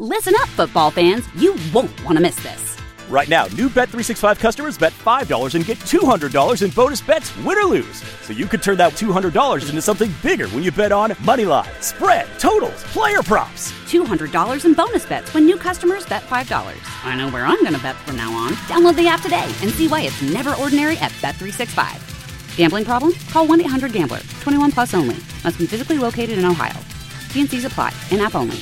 Listen up, football fans. You won't want to miss this. Right now, new Bet365 customers bet $5 and get $200 in bonus bets, win or lose. So you could turn that $200 into something bigger when you bet on money line, spread, totals, player props. $200 in bonus bets when new customers bet $5. I know where I'm going to bet from now on. Download the app today and see why it's never ordinary at Bet365. Gambling problem? Call 1-800-GAMBLER. 21 plus only. Must be physically located in Ohio. T&Cs apply. In-app only.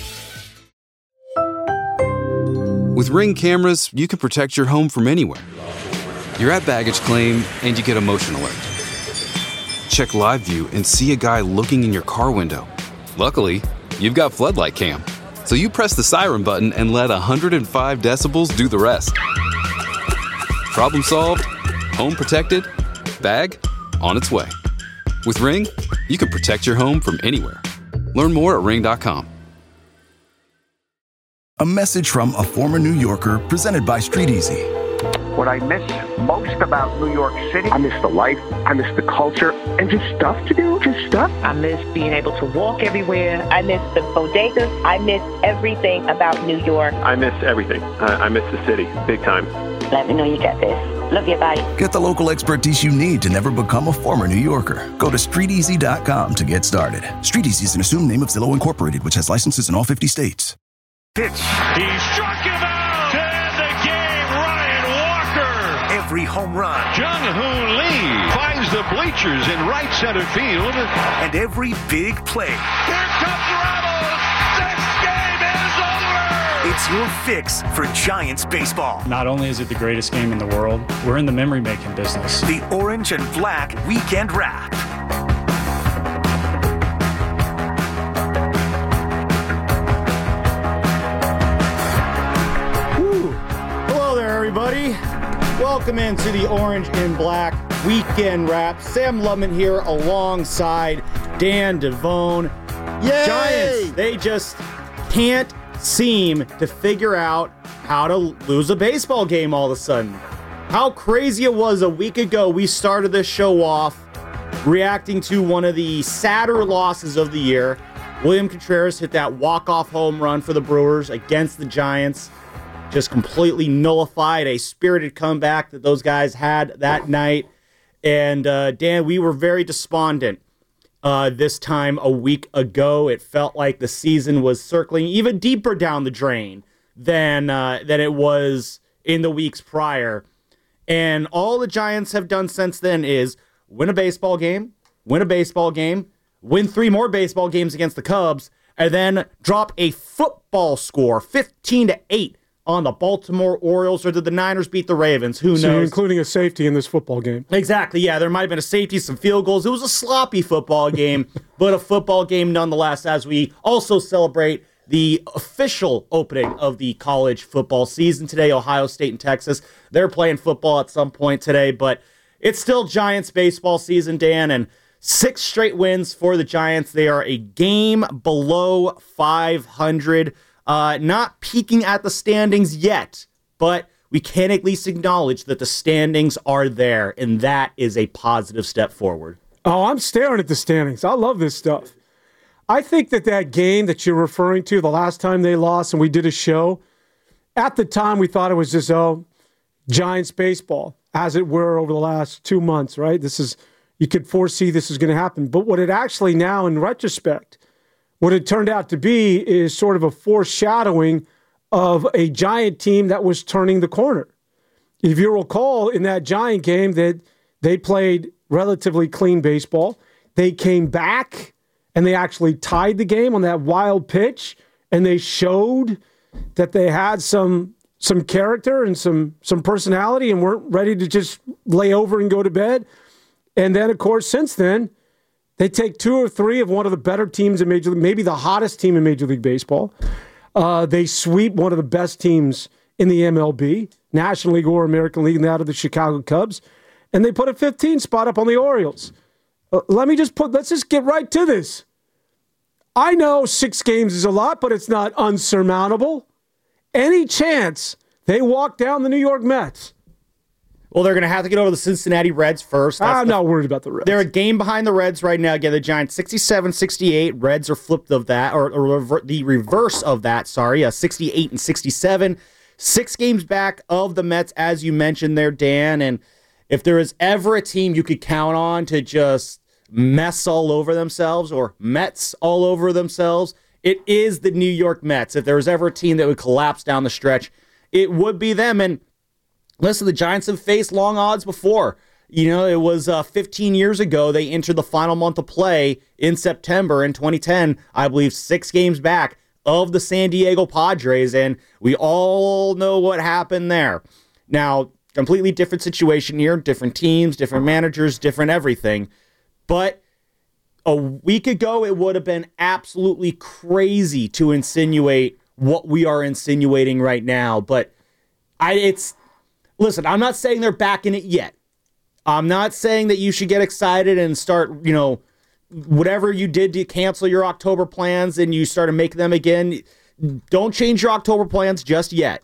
With Ring cameras, you can protect your home from anywhere. You're at baggage claim, and you get a motion alert. Check live view and see a guy looking in your car window. Luckily, you've got Floodlight Cam, so you press the siren button and let 105 decibels do the rest. Problem solved, home protected, bag on its way. With Ring, you can protect your home from anywhere. Learn more at ring.com. A message from a former New Yorker presented by Street Easy. What I miss most about New York City, I miss the life, I miss the culture, and just stuff to do, just stuff. I miss being able to walk everywhere. I miss the bodegas. I miss everything about New York. I miss everything. I miss the city, big time. Let me know you get this. Love you, bye. Get the local expertise you need to never become a former New Yorker. Go to StreetEasy.com to get started. Street Easy is an assumed name of Zillow Incorporated, which has licenses in all 50 states. Pitch. He struck him out to end the game. Ryan Walker. Every home run. Jung-Hoo Lee finds the bleachers in right center field. And every big play. Here comes Ramos. This game is over. It's your fix for Giants baseball. Not only is it the greatest game in the world, we're in the memory-making business. The Orange and Black Weekend Wrap. Everybody, welcome into the Orange and Black Weekend Wrap. Sam Lubman here alongside Dan Devone. Yay! Giants, they just can't seem to figure out how to lose a baseball game all of a sudden. How crazy it was a week ago, we started this show off reacting to one of the sadder losses of the year. William Contreras hit that walk-off home run for the Brewers against the Giants. Just completely nullified a spirited comeback that those guys had that night. And Dan, we were very despondent this time a week ago. It felt like the season was circling even deeper down the drain than it was in the weeks prior. And all the Giants have done since then is win a baseball game, win 3 more baseball games against the Cubs, and then drop a football score, 15-8. On the Baltimore Orioles, or did the Niners beat the Ravens? Who knows? So you're including a safety in this football game. Exactly, yeah. There might have been a safety, some field goals. It was a sloppy football game, but a football game nonetheless, as we also celebrate the official opening of the college football season today. Ohio State and Texas, they're playing football at some point today, but it's still Giants baseball season, Dan, and 6 straight wins for the Giants. They are a game below 500. Not peaking at the standings yet, but we can at least acknowledge that the standings are there, and that is a positive step forward. Oh, I'm staring at the standings. I love this stuff. I think that game that you're referring to, the last time they lost and we did a show, at the time we thought it was just, Giants baseball, as it were over the last 2 months, right? You could foresee this is going to happen. But what it actually now, in retrospect, what it turned out to be is sort of a foreshadowing of a Giant team that was turning the corner. If you recall, in that Giant game, that they played relatively clean baseball. They came back and they actually tied the game on that wild pitch, and they showed that they had some character and some personality and weren't ready to just lay over and go to bed. And then, of course, since then, they take 2 or 3 of one of the better teams in Major League, maybe the hottest team in Major League Baseball. They sweep one of the best teams in the MLB, National League or American League, and that of the Chicago Cubs. And they put a 15 spot up on the Orioles. Let's just get right to this. I know 6 games is a lot, but it's not unsurmountable. Any chance they walk down the New York Mets? Well, they're going to have to get over the Cincinnati Reds first. I'm not worried about the Reds. They're a game behind the Reds right now. Again, the Giants 67-68. Reds are flipped of that, or the reverse of that, 68-67. 6 games back of the Mets, as you mentioned there, Dan. And if there is ever a team you could count on to just mess all over themselves or Mets all over themselves, it is the New York Mets. If there was ever a team that would collapse down the stretch, it would be them. And listen, the Giants have faced long odds before. You know, it was 15 years ago they entered the final month of play in September in 2010, I believe 6 games back of the San Diego Padres, and we all know what happened there. Now, completely different situation here, different teams, different managers, different everything. But a week ago, it would have been absolutely crazy to insinuate what we are insinuating right now. But listen, I'm not saying they're back in it yet. I'm not saying that you should get excited and start, whatever you did to cancel your October plans and you started making them again. Don't change your October plans just yet.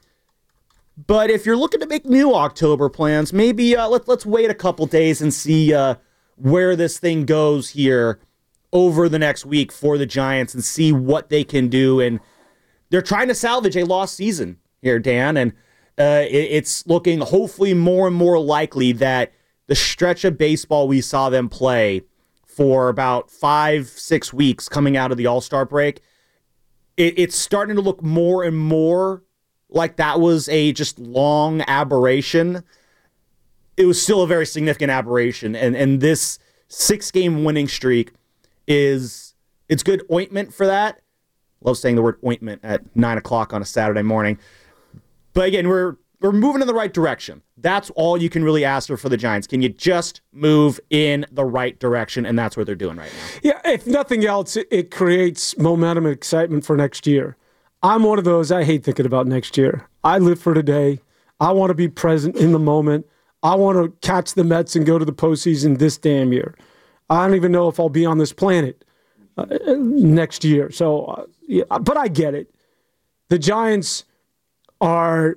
But if you're looking to make new October plans, maybe let's wait a couple days and see where this thing goes here over the next week for the Giants and see what they can do. And they're trying to salvage a lost season here, Dan, and it's looking hopefully more and more likely that the stretch of baseball we saw them play for about 5-6 weeks coming out of the All-Star break, it's starting to look more and more like that was a just long aberration. It was still a very significant aberration, and this 6-game winning streak it's good ointment for that. Love saying the word ointment at 9 o'clock on a Saturday morning. But again, we're moving in the right direction. That's all you can really ask for the Giants. Can you just move in the right direction? And that's what they're doing right now. Yeah, if nothing else, it creates momentum and excitement for next year. I'm one of those, I hate thinking about next year. I live for today. I want to be present in the moment. I want to catch the Mets and go to the postseason this damn year. I don't even know if I'll be on this planet next year. So, but I get it. The Giants are,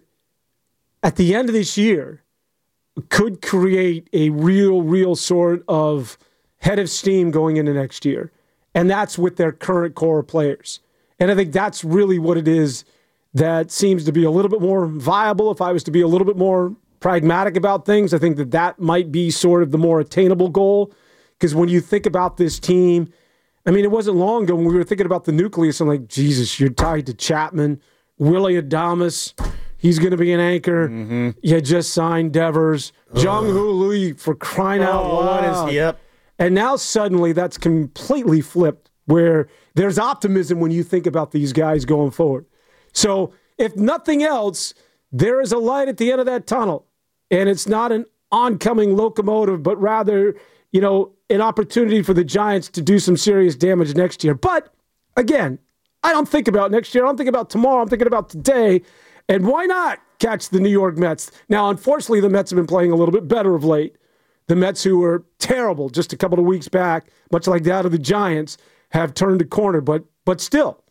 at the end of this year, could create a real sort of head of steam going into next year. And that's with their current core players. And I think that's really what it is that seems to be a little bit more viable. If I was to be a little bit more pragmatic about things, I think that might be sort of the more attainable goal. Because when you think about this team, I mean, it wasn't long ago when we were thinking about the nucleus. I'm like, Jesus, you're tied to Chapman, Willie Adames. He's going to be an anchor. Mm-hmm. You just signed Devers. Jung-Hoo Lee, for crying out loud. Yep. And now suddenly that's completely flipped, where there's optimism when you think about these guys going forward. So if nothing else, there is a light at the end of that tunnel. And it's not an oncoming locomotive, but rather, an opportunity for the Giants to do some serious damage next year. But again, I don't think about next year. I don't think about tomorrow. I'm thinking about today. And why not catch the New York Mets? Now, unfortunately, the Mets have been playing a little bit better of late. The Mets, who were terrible just a couple of weeks back, much like that of the Giants, have turned a corner. But still,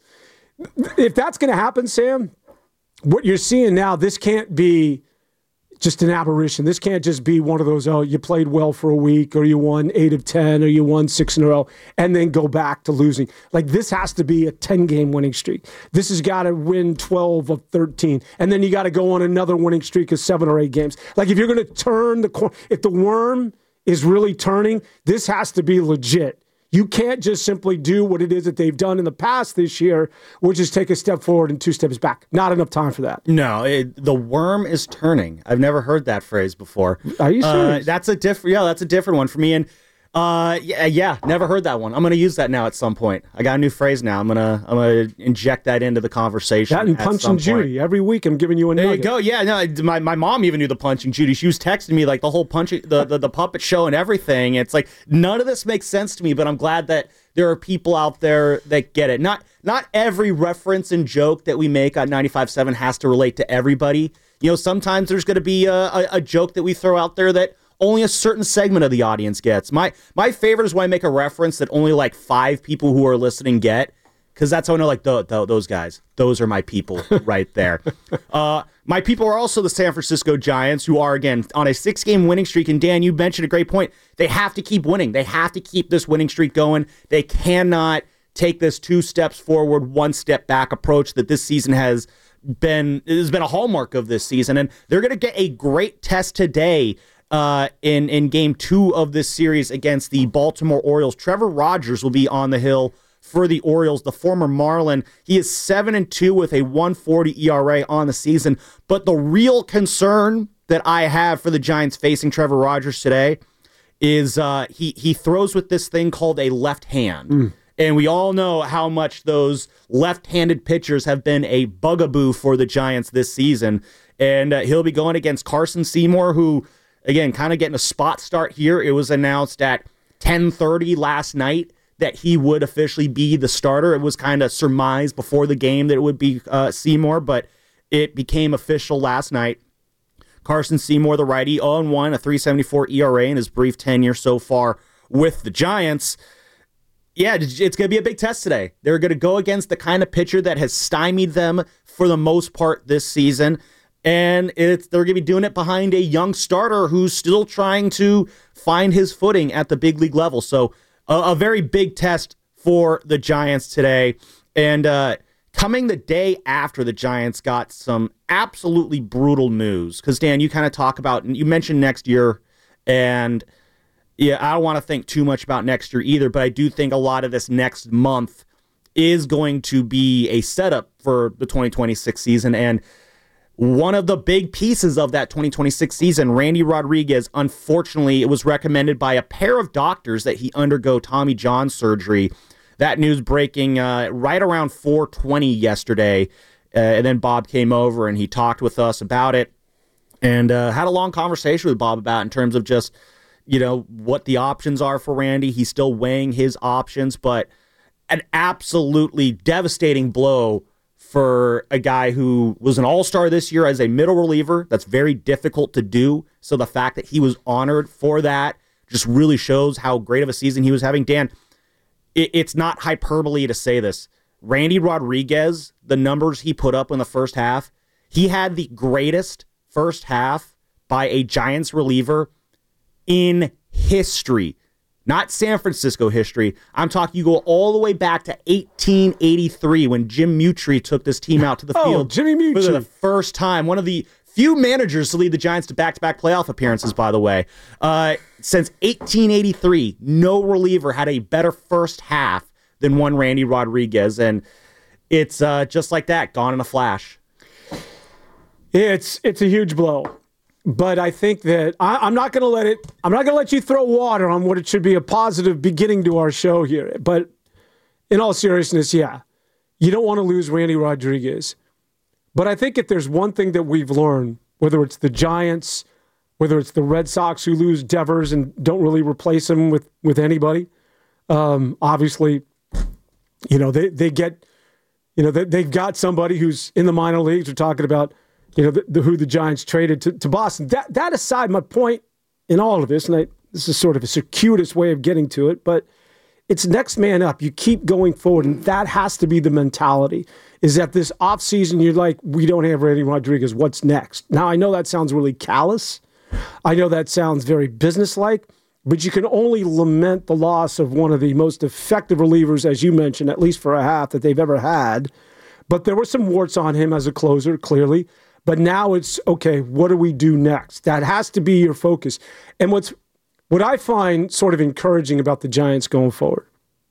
if that's going to happen, Sam, what you're seeing now, this can't be just an aberration. This can't just be one of those, you played well for a week, or you won 8 of 10, or you won 6 in a row, and then go back to losing. Like, this has to be a 10-game winning streak. This has got to win 12 of 13, and then you got to go on another winning streak of 7 or 8 games. Like, if you're going to turn the corner, if the worm is really turning, this has to be legit. You can't just simply do what it is that they've done in the past this year, which is take a step forward and 2 steps back. Not enough time for that. No, the worm is turning. I've never heard that phrase before. Are you serious? That's a different one for me. And never heard that one. I'm going to use that now at some point. I got a new phrase now. I'm gonna inject that into the conversation. That and Punching Judy. Every week I'm giving you a nugget. There you go. Yeah, no, my mom even knew the Punching Judy. She was texting me like the whole the puppet show and everything. It's like none of this makes sense to me, but I'm glad that there are people out there that get it. Not every reference and joke that we make on 95.7 has to relate to everybody. Sometimes there's going to be a joke that we throw out there that only a certain segment of the audience gets. My favorite is when I make a reference that only like 5 people who are listening get, because that's how I know, like, those guys, those are my people right there. My people are also the San Francisco Giants, who are, again, on a 6-game winning streak. And Dan, you mentioned a great point. They have to keep winning. They have to keep this winning streak going. They cannot take this 2 steps forward, 1 step back approach that this season has been a hallmark of this season. And they're going to get a great test today in game 2 of this series against the Baltimore Orioles. Trevor Rogers will be on the hill for the Orioles, the former Marlin. He is 7-2 with a 1.40 ERA on the season. But the real concern that I have for the Giants facing Trevor Rogers today is he throws with this thing called a left hand. And we all know how much those left-handed pitchers have been a bugaboo for the Giants this season. And he'll be going against Carson Seymour, who, again, kind of getting a spot start here. It was announced at 10:30 last night that he would officially be the starter. It was kind of surmised before the game that it would be Seymour, but it became official last night. Carson Seymour, the righty, 0-1, a 3.74 ERA in his brief tenure so far with the Giants. Yeah, it's going to be a big test today. They're going to go against the kind of pitcher that has stymied them for the most part this season, and they're going to be doing it behind a young starter who's still trying to find his footing at the big league level. So a very big test for the Giants today. And coming the day after the Giants got some absolutely brutal news, because, Dan, you kind of talk about, you mentioned next year, and yeah, I don't want to think too much about next year either, but I do think a lot of this next month is going to be a setup for the 2026 season. And one of the big pieces of that 2026 season, Randy Rodriguez, unfortunately, it was recommended by a pair of doctors that he undergo Tommy John surgery. That news breaking right around 4:20 yesterday. And then Bob came over and he talked with us about it and had a long conversation with Bob about it in terms of just, what the options are for Randy. He's still weighing his options, but an absolutely devastating blow for a guy who was an all-star this year as a middle reliever. That's very difficult to do. So the fact that he was honored for that just really shows how great of a season he was having. Dan, it's not hyperbole to say this. Randy Rodriguez, the numbers he put up in the first half, he had the greatest first half by a Giants reliever in history. Not San Francisco history. I'm talking, you go all the way back to 1883 when Jim Mutry took this team out to the field. Jimmy Mutry. For the first time. One of the few managers to lead the Giants to back-to-back playoff appearances, by the way. Since 1883, no reliever had a better first half than one Randy Rodriguez. And it's just like that, gone in a flash. It's a huge blow. But I think that I'm not going to let you throw water on what it should be a positive beginning to our show here. But in all seriousness, yeah, you don't want to lose Randy Rodriguez. But I think if there's one thing that we've learned, whether it's the Giants, whether it's the Red Sox who lose Devers and don't really replace him with anybody, obviously, they get, they've got somebody who's in the minor leagues. We're talking about, who the Giants traded to Boston. That aside, my point in all of this, and this is sort of a circuitous way of getting to it, but it's next man up. You keep going forward, and that has to be the mentality, is that this offseason, you're like, we don't have Randy Rodriguez. What's next? Now, I know that sounds really callous. I know that sounds very businesslike, but you can only lament the loss of one of the most effective relievers, as you mentioned, at least for a half, that they've ever had. But there were some warts on him as a closer, clearly. But now it's, okay, what do we do next? That has to be your focus. And what I find sort of encouraging about the Giants going forward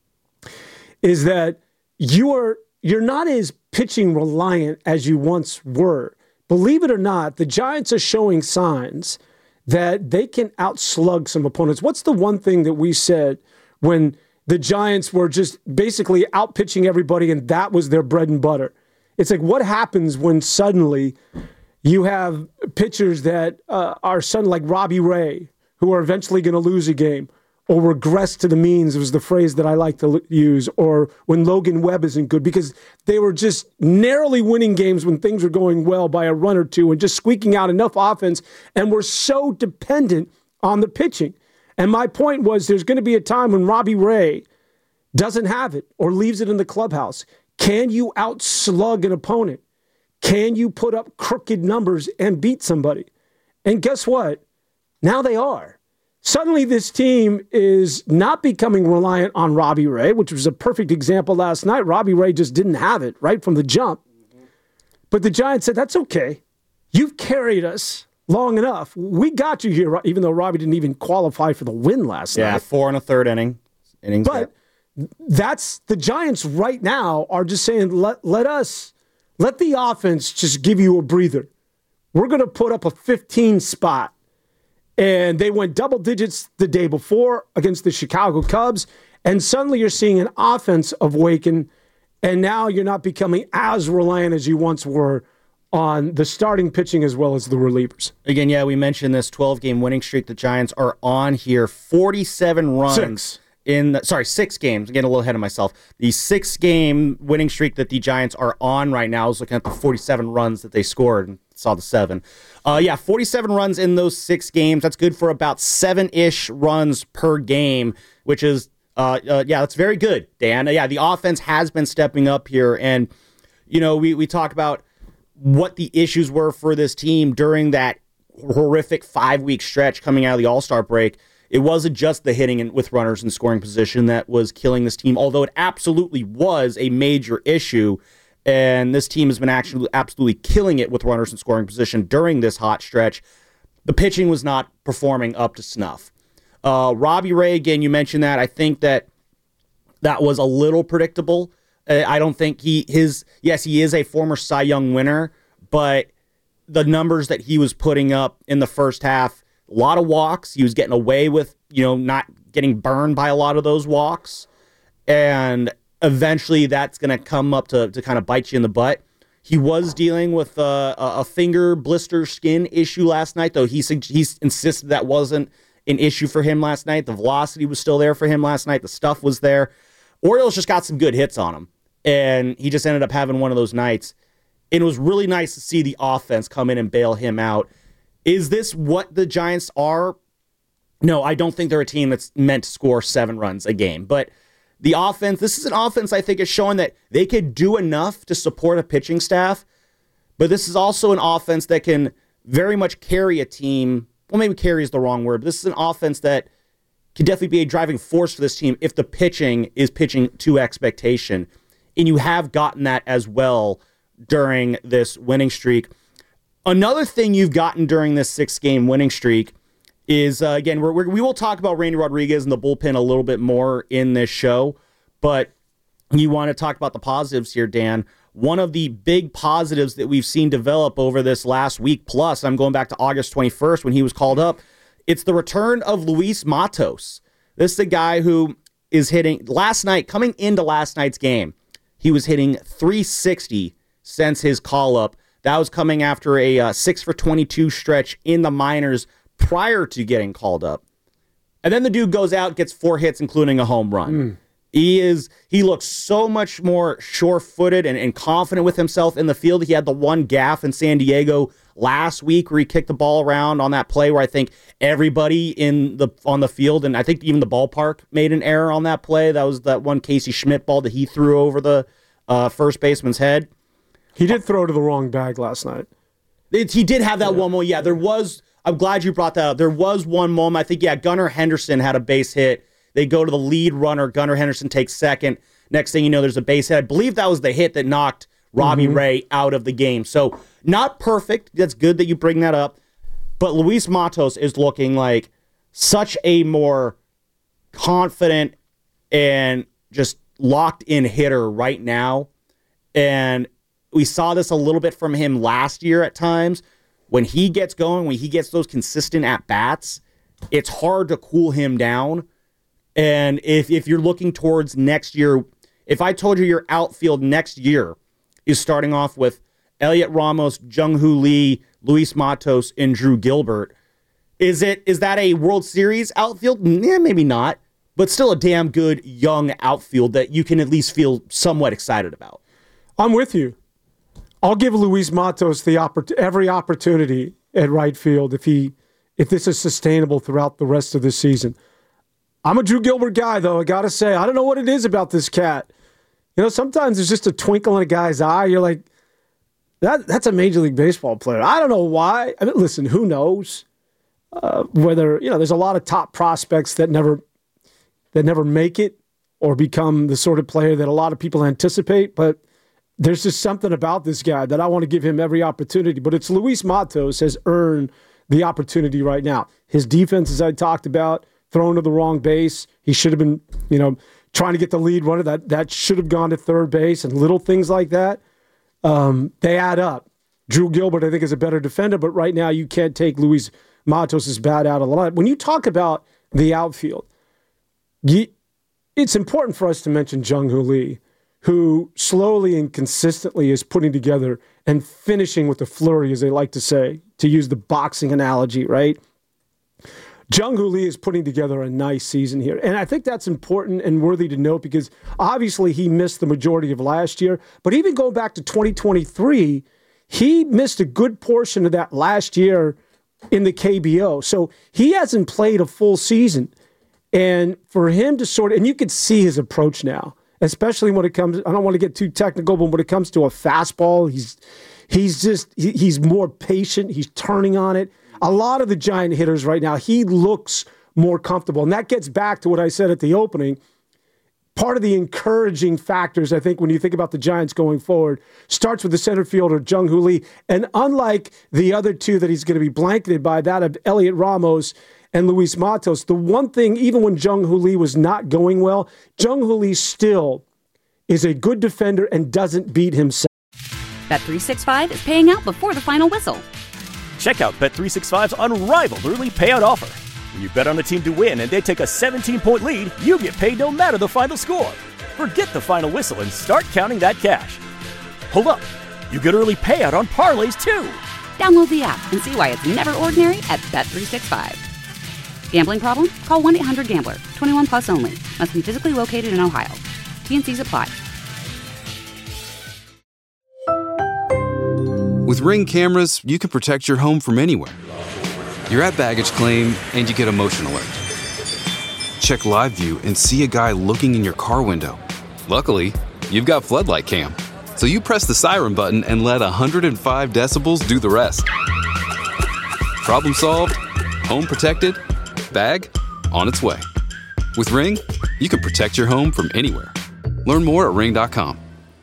is that you're not as pitching reliant as you once were. Believe it or not, the Giants are showing signs that they can outslug some opponents. What's the one thing that we said when the Giants were just basically outpitching everybody and that was their bread and butter? It's like, what happens when suddenly you have pitchers that are suddenly like Robbie Ray, who are eventually going to lose a game, or regress to the means was the phrase that I like to use, or when Logan Webb isn't good, because they were just narrowly winning games when things were going well by a run or two and just squeaking out enough offense, and we're so dependent on the pitching. And my point was, there's going to be a time when Robbie Ray doesn't have it or leaves it in the clubhouse. Can you outslug an opponent? Can you put up crooked numbers and beat somebody? And guess what? Now they are. Suddenly this team is not becoming reliant on Robbie Ray, which was a perfect example last night. Robbie Ray just didn't have it right from the jump. But the Giants said, that's okay. You've carried us long enough. We got you here, even though Robbie didn't even qualify for the win last night. Yeah, 4 1/3 innings. But that's the Giants right now are just saying, let the offense just give you a breather. We're going to put up a 15 spot. And they went double digits the day before against the Chicago Cubs. And suddenly you're seeing an offense awaken. And now you're not becoming as reliant as you once were on the starting pitching as well as the relievers. Again, yeah, we mentioned this 12-game winning streak the Giants are on here. 47 runs. 6 games. I'm getting a little ahead of myself. The 6-game winning streak that the Giants are on right now is looking at the 47 runs that they scored and saw the 7. 47 runs in those 6 games. That's good for about 7-ish runs per game, which is, that's very good, Dan. The offense has been stepping up here. And, we talk about what the issues were for this team during that horrific 5-week stretch coming out of the All-Star break. It wasn't just the hitting with runners in scoring position that was killing this team, although it absolutely was a major issue. And this team has been actually absolutely killing it with runners in scoring position during this hot stretch. The pitching was not performing up to snuff. Robbie Ray, again, you mentioned that. I think that was a little predictable. I don't think he is a former Cy Young winner, but the numbers that he was putting up in the first half, a lot of walks. He was getting away with, not getting burned by a lot of those walks. And eventually that's going to come up to kind of bite you in the butt. He was dealing with a finger blister skin issue last night, though he insisted that wasn't an issue for him last night. The velocity was still there for him last night. The stuff was there. Orioles just got some good hits on him, and he just ended up having one of those nights. And it was really nice to see the offense come in and bail him out. Is this what the Giants are? No, I don't think they're a team that's meant to score 7 runs a game. But the offense, this is an offense I think is showing that they could do enough to support a pitching staff. But this is also an offense that can very much carry a team. Well, maybe carry is the wrong word. But this is an offense that can definitely be a driving force for this team if the pitching is pitching to expectation. And you have gotten that as well during this winning streak. Another thing you've gotten during this 6-game winning streak is, again, we will talk about Randy Rodriguez and the bullpen a little bit more in this show, but you want to talk about the positives here, Dan. One of the big positives that we've seen develop over this last week plus, I'm going back to August 21st when he was called up, it's the return of Luis Matos. This is a guy who is hitting, last night, coming into last night's game, he was hitting .360 since his call-up. That was coming after a 6 for 22 stretch in the minors prior to getting called up. And then the dude goes out, gets 4 hits, including a home run. He looks so much more sure-footed and confident with himself in the field. He had the one gaffe in San Diego last week where he kicked the ball around on that play where I think everybody on the field, and I think even the ballpark, made an error on that play. That was that one Casey Schmidt ball that he threw over the first baseman's head. He did throw to the wrong bag last night. He did have that one moment. Yeah, there was. I'm glad you brought that up. There was one moment. I think, Gunnar Henderson had a base hit. They go to the lead runner. Gunnar Henderson takes second. Next thing you know, there's a base hit. I believe that was the hit that knocked Robbie Ray out of the game. So not perfect. That's good that you bring that up. But Luis Matos is looking like such a more confident and just locked-in hitter right now. And we saw this a little bit from him last year at times. When he gets going, when he gets those consistent at-bats, it's hard to cool him down. And if you're looking towards next year, if I told you your outfield next year is starting off with Elliot Ramos, Jung-Hoo Lee, Luis Matos, and Drew Gilbert, is that a World Series outfield? Yeah, maybe not, but still a damn good young outfield that you can at least feel somewhat excited about. I'm with you. I'll give Luis Matos every opportunity at right field if this is sustainable throughout the rest of the season. I'm a Drew Gilbert guy, though. I got to say, I don't know what it is about this cat. Sometimes there's just a twinkle in a guy's eye. You're like, That's a Major League Baseball player. I don't know why. I mean, listen, who knows whether, there's a lot of top prospects that never make it or become the sort of player that a lot of people anticipate, but there's just something about this guy that I want to give him every opportunity. But it's Luis Matos has earned the opportunity right now. His defense, as I talked about, thrown to the wrong base. He should have been, trying to get the lead runner. That should have gone to third base, and little things like that. They add up. Drew Gilbert, I think, is a better defender, but right now you can't take Luis Matos' bat out of the line. When you talk about the outfield, it's important for us to mention Jung-Hoo Lee, who slowly and consistently is putting together and finishing with a flurry, as they like to say, to use the boxing analogy, right? Jung-Hoo Lee is putting together a nice season here. And I think that's important and worthy to note because obviously he missed the majority of last year. But even going back to 2023, he missed a good portion of that last year in the KBO. So he hasn't played a full season. And for him to and you could see his approach now, especially when it comes, I don't want to get too technical, but when it comes to a fastball, he's more patient. He's turning on it. A lot of the Giant hitters right now, he looks more comfortable. And that gets back to what I said at the opening. Part of the encouraging factors, I think, when you think about the Giants going forward, starts with the center fielder, Jung-Hoo Lee. And unlike the other two that he's going to be blanketed by, that of Elliot Ramos and Luis Matos, the one thing, even when Jung-Hoo Lee was not going well, Jung-Hoo Lee still is a good defender and doesn't beat himself. Bet365 is paying out before the final whistle. Check out Bet365's unrivaled early payout offer. When you bet on a team to win and they take a 17-point lead, you get paid no matter the final score. Forget the final whistle and start counting that cash. Hold up. You get early payout on parlays, too. Download the app and see why it's never ordinary at Bet365. Gambling problem? Call 1-800-GAMBLER. 21 plus only. Must be physically located in Ohio. T&Cs apply. With Ring cameras, you can protect your home from anywhere. You're at baggage claim and you get a motion alert. Check live view and see a guy looking in your car window. Luckily, you've got floodlight cam. So you press the siren button and let 105 decibels do the rest. Problem solved, home protected, bag on its way. With Ring, you can protect your home from anywhere. Learn more at ring.com.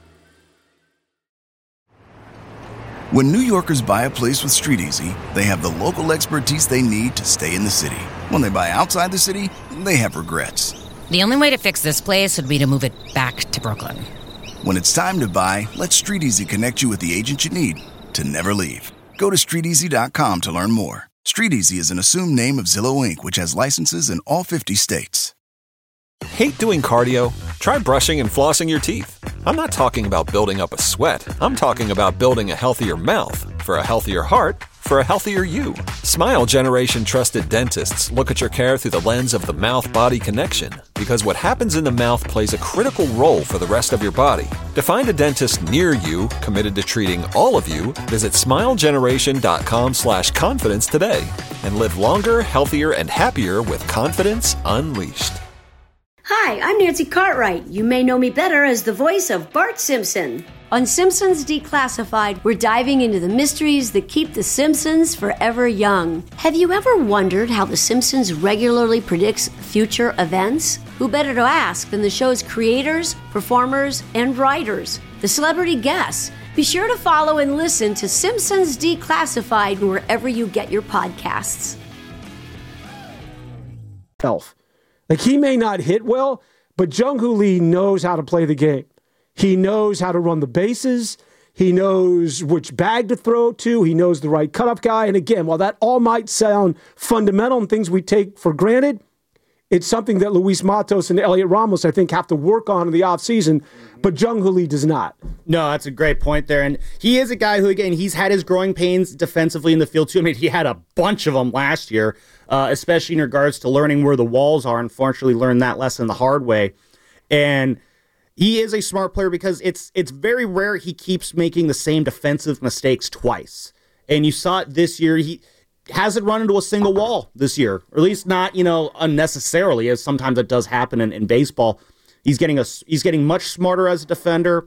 When New Yorkers buy a place with StreetEasy, they have the local expertise they need to stay in the city. When they buy outside the city, they have regrets. The only way to fix this place would be to move it back to Brooklyn. When it's time to buy, let StreetEasy connect you with the agent you need to never leave. Go to StreetEasy.com to learn more. StreetEasy is an assumed name of Zillow Inc., which has licenses in all 50 states. Hate doing cardio? Try brushing and flossing your teeth. I'm not talking about building up a sweat. I'm talking about building a healthier mouth for a healthier heart for a healthier you. Smile Generation trusted dentists look at your care through the lens of the mouth-body connection because what happens in the mouth plays a critical role for the rest of your body. To find a dentist near you committed to treating all of you, visit smilegeneration.com/confidence today and live longer, healthier, and happier with confidence unleashed. Hi, I'm Nancy Cartwright. You may know me better as the voice of Bart Simpson. On Simpsons Declassified, we're diving into the mysteries that keep the Simpsons forever young. Have you ever wondered how the Simpsons regularly predicts future events? Who better to ask than the show's creators, performers, and writers, the celebrity guests? Be sure to follow and listen to Simpsons Declassified wherever you get your podcasts. Elf. Like, he may not hit well, but Jung-Hoo Lee knows how to play the game. He knows how to run the bases. He knows which bag to throw to. He knows the right cut-up guy. And again, while that all might sound fundamental and things we take for granted, it's something that Luis Matos and Elliot Ramos, I think, have to work on in the offseason, but Jung-Hoo Lee does not. No, that's a great point there. And he is a guy who, again, he's had his growing pains defensively in the field, too. I mean, he had a bunch of them last year, especially in regards to learning where the walls are. Unfortunately, learned that lesson the hard way. And he is a smart player because it's very rare he keeps making the same defensive mistakes twice. And you saw it this year. He hasn't run into a single wall this year, or at least not, unnecessarily, as sometimes it does happen in baseball. He's getting much smarter as a defender.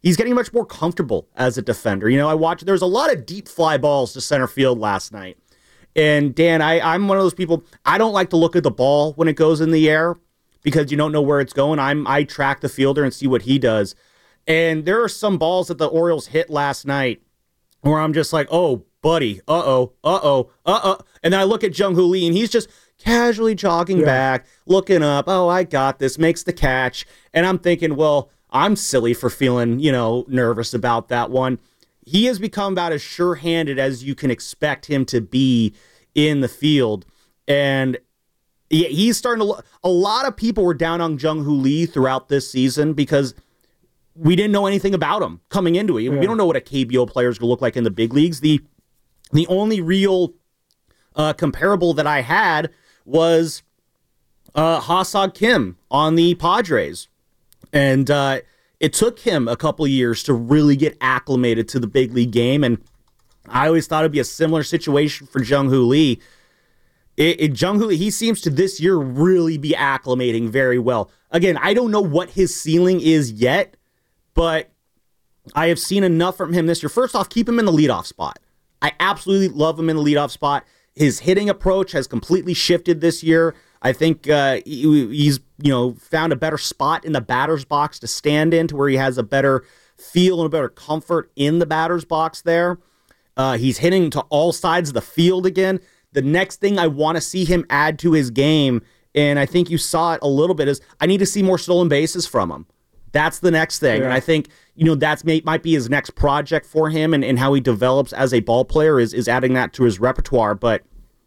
he's getting much more comfortable as a defender. You know, there's a lot of deep fly balls to center field last night. And Dan, I'm one of those people, I don't like to look at the ball when it goes in the air because you don't know where it's going. I track the fielder and see what he does. And there are some balls that the Orioles hit last night where I'm just like, oh, buddy, and then I look at Jung-Hoo Lee, and he's just casually jogging back, looking up, oh, I got this, makes the catch, and I'm thinking, well, I'm silly for feeling, nervous about that one. He has become about as sure-handed as you can expect him to be in the field. And he's starting to a lot of people were down on Jung-Hoo Lee throughout this season because we didn't know anything about him coming into it. Yeah. We don't know what a KBO player is going to look like in the big leagues. The only real comparable that I had was Ha-Seong Kim on the Padres. And it took him a couple of years to really get acclimated to the big league game, and I always thought it'd be a similar situation for Jung-Hoo Lee. Jung-Hoo Lee, he seems to this year really be acclimating very well. Again, I don't know what his ceiling is yet, but I have seen enough from him this year. First off, keep him in the leadoff spot. I absolutely love him in the leadoff spot. His hitting approach has completely shifted this year. I think he's found a better spot in the batter's box to stand in, to where he has a better feel and a better comfort in the batter's box there. He's hitting to all sides of the field again. The next thing I want to see him add to his game, and I think you saw it a little bit, is I need to see more stolen bases from him. That's the next thing. Yeah. And I think, that's might be his next project for him, and how he develops as a ball player is adding that to his repertoire. But